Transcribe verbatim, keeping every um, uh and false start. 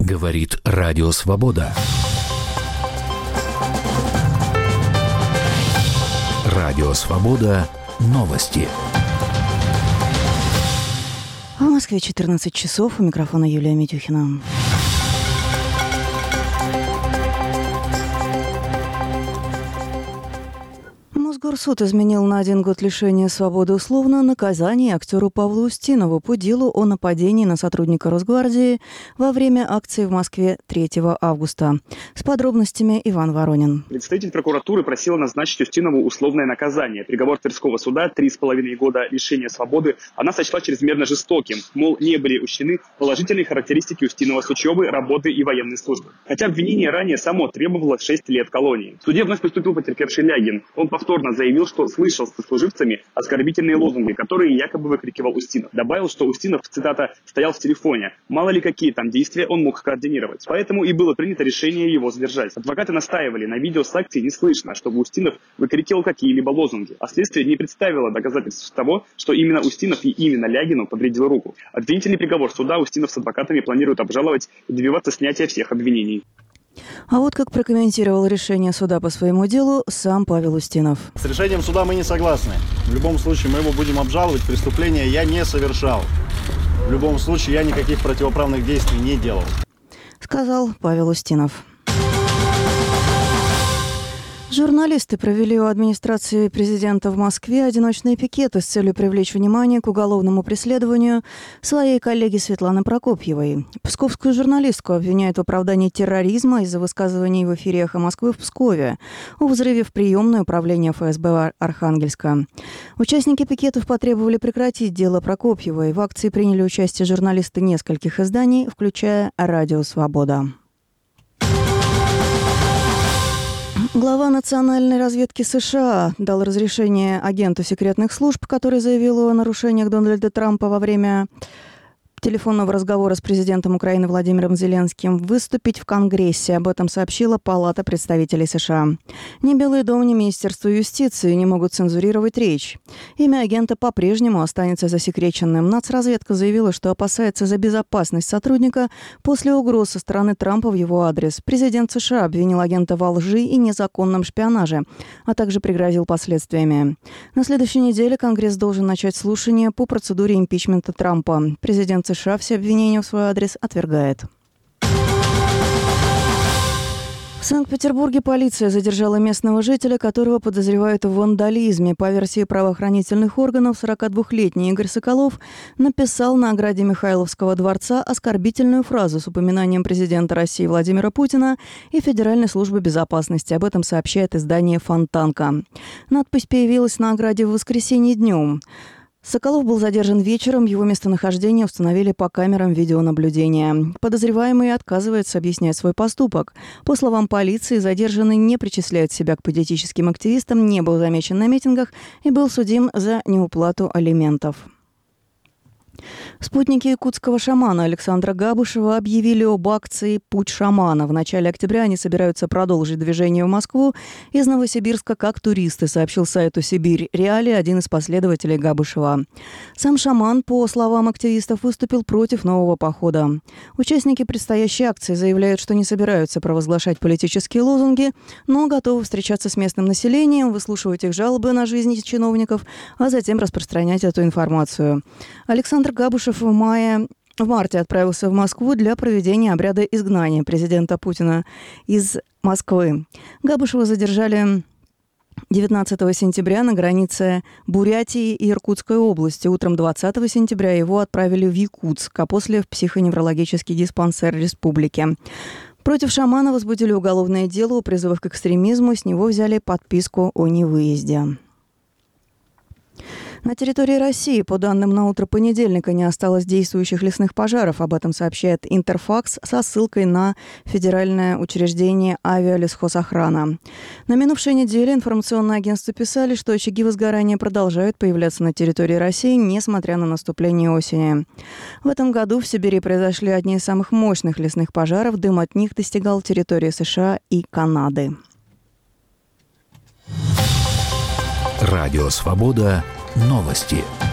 Говорит Радио Свобода. Радио Свобода. Новости. В Москве четырнадцать часов. У микрофона Юлия Митюхина. Мосгорсуд изменил на один год лишения свободы условно наказание актеру Павлу Устинову по делу о нападении на сотрудника Росгвардии во время акции в Москве третьего августа. С подробностями Иван Воронин. Представитель прокуратуры просил назначить Устинову условное наказание. Приговор Тверского суда три с половиной года лишения свободы она сочла чрезмерно жестоким. Мол, не были учтены положительные характеристики Устинова с учебы, работы и военной службы. Хотя обвинение ранее само требовало шесть лет колонии. В суде вновь поступил потерпевший Лягин. Он повторно заявил, что слышал с сослуживцами оскорбительные лозунги, которые якобы выкрикивал Устинов. Добавил, что Устинов, цитата, «стоял в телефоне. Мало ли какие там действия он мог координировать». Поэтому и было принято решение его задержать. Адвокаты настаивали, на видео с акции не слышно, чтобы Устинов выкрикивал какие-либо лозунги. А следствие не представило доказательств того, что именно Устинов и именно Лягину подвредил руку. Обвинительный приговор суда Устинов с адвокатами планируют обжаловать и добиваться снятия всех обвинений. А вот как прокомментировал решение суда по своему делу сам Павел Устинов. С решением суда мы не согласны. В любом случае мы его будем обжаловать. Преступления я не совершал. В любом случае я никаких противоправных действий не делал. Сказал Павел Устинов. Журналисты провели у администрации президента в Москве одиночные пикеты с целью привлечь внимание к уголовному преследованию своей коллеги Светланы Прокопьевой. Псковскую журналистку обвиняют в оправдании терроризма из-за высказываний в эфире «Эхо Москвы» в Пскове о взрыве в приемной управления эф эс бэ Архангельска. Участники пикетов потребовали прекратить дело Прокопьевой. В акции приняли участие журналисты нескольких изданий, включая «Радио Свобода». Глава национальной разведки США дал разрешение агенту секретных служб, который заявил о нарушениях Дональда Трампа во время телефонного разговора с президентом Украины Владимиром Зеленским, выступить в Конгрессе. Об этом сообщила Палата представителей США. Ни Белый дом, ни Министерство юстиции не могут цензурировать речь. Имя агента по-прежнему останется засекреченным. Нацразведка заявила, что опасается за безопасность сотрудника после угроз со стороны Трампа в его адрес. Президент США обвинил агента во лжи и незаконном шпионаже, а также пригрозил последствиями. На следующей неделе Конгресс должен начать слушание по процедуре импичмента Трампа. Президент США все обвинения в свой адрес отвергает. В Санкт-Петербурге полиция задержала местного жителя, которого подозревают в вандализме. По версии правоохранительных органов, сорокадвухлетний Игорь Соколов написал на ограде Михайловского дворца оскорбительную фразу с упоминанием президента России Владимира Путина и Федеральной службы безопасности. Об этом сообщает издание «Фонтанка». Надпись появилась на ограде в воскресенье днем. Соколов был задержан вечером, его местонахождение установили по камерам видеонаблюдения. Подозреваемый отказывается объяснять свой поступок. По словам полиции, задержанный не причисляет себя к политическим активистам, не был замечен на митингах и был судим за неуплату алиментов. Спутники якутского шамана Александра Габышева объявили об акции «Путь шамана». В начале октября они собираются продолжить движение в Москву из Новосибирска как туристы, сообщил сайту «Сибирь Реалии» один из последователей Габышева. Сам шаман, по словам активистов, выступил против нового похода. Участники предстоящей акции заявляют, что не собираются провозглашать политические лозунги, но готовы встречаться с местным населением, выслушивать их жалобы на жизнь чиновников, а затем распространять эту информацию. Александр Габышев в мае В марте отправился в Москву для проведения обряда изгнания президента Путина из Москвы. Габышева задержали девятнадцатого сентября на границе Бурятии и Иркутской области. Утром двадцатого сентября его отправили в Якутск, а после в психоневрологический диспансер республики. Против шамана возбудили уголовное дело о призывах к экстремизму. С него взяли подписку о невыезде. На территории России, по данным на утро понедельника, не осталось действующих лесных пожаров. Об этом сообщает Интерфакс со ссылкой на федеральное учреждение «Авиалесхозохрана». На минувшей неделе информационные агентства писали, что очаги возгорания продолжают появляться на территории России, несмотря на наступление осени. В этом году в Сибири произошли одни из самых мощных лесных пожаров. Дым от них достигал территории США и Канады. Радио «Свобода». Новости.